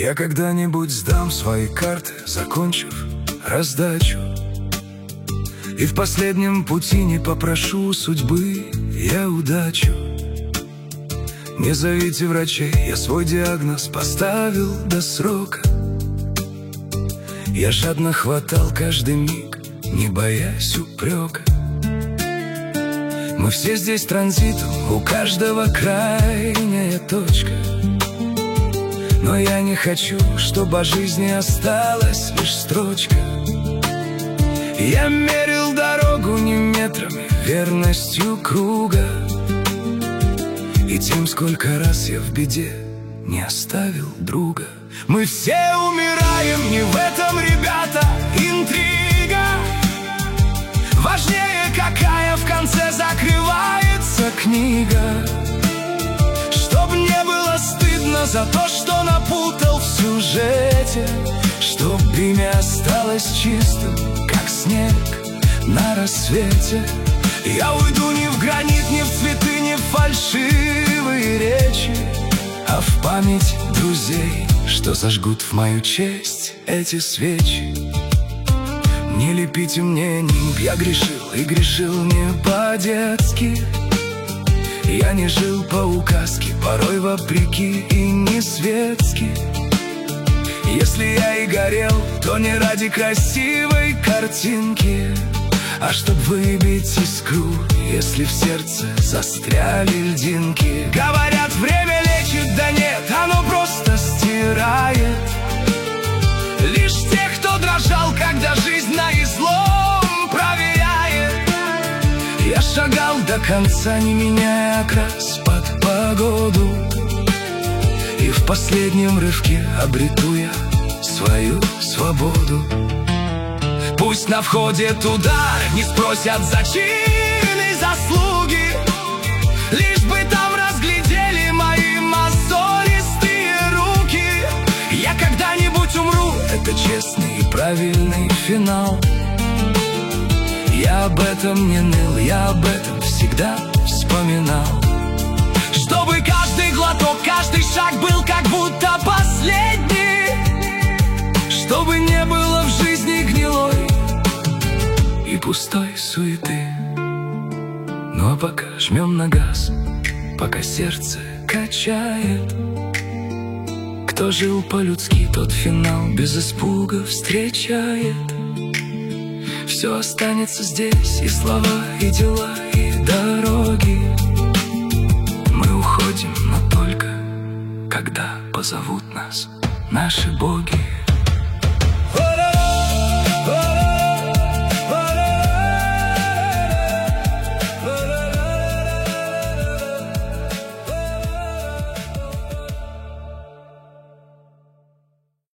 Я когда-нибудь сдам свои карты, закончив раздачу, и в последнем пути не попрошу у судьбы я удачу. Не зовите врачей, я свой диагноз поставил до срока. Я жадно хватал каждый миг, не боясь упрека. Мы все здесь транзитом, у каждого крайняя точка. Но я не хочу, чтобы о жизни осталась лишь строчка. Я мерил дорогу не метрами, верностью круга, и тем, сколько раз я в беде не оставил друга. Мы все умираем, не в этом, ребята, интрига. Важнее, какая в конце закрывается книга. Чтоб не было стыдно за то, что напутал в сюжете, чтоб имя осталось чистым, как снег на рассвете. Я уйду не в гранит, не в цветы, не в фальшивые речи, а в память друзей, что зажгут в мою честь эти свечи. Не лепите мне нимб, я грешил, и грешил не по-детски. Я не жил по указке, порой вопреки и не светски. Если я и горел, то не ради красивой картинки, а чтоб выбить искру, если в сердце застряли льдинки. Говорят, время лечит, да нет, оно просто стирает лишь тех, кто дрожал, когда жизнь на излом проверяет. Я шагал до конца, не меняя окрас под погоду, и в последнем рывке обрету я свою свободу. Пусть на входе туда не спросят за чины заслуги, лишь бы там разглядели мои мозолистые руки. Я когда-нибудь умру, это честный и правильный финал. Я об этом не ныл, я об этом всегда вспоминал. Чтобы каждый глоток, каждый шаг был как будто последний, чтобы не было в жизни гнилой и пустой суеты. Ну а пока жмем на газ, пока сердце качает. Кто жил по-людски, тот финал без испуга встречает. Все останется здесь, и слова, и дела, и дороги. Мы уходим, но только когда позовут нас наши боги.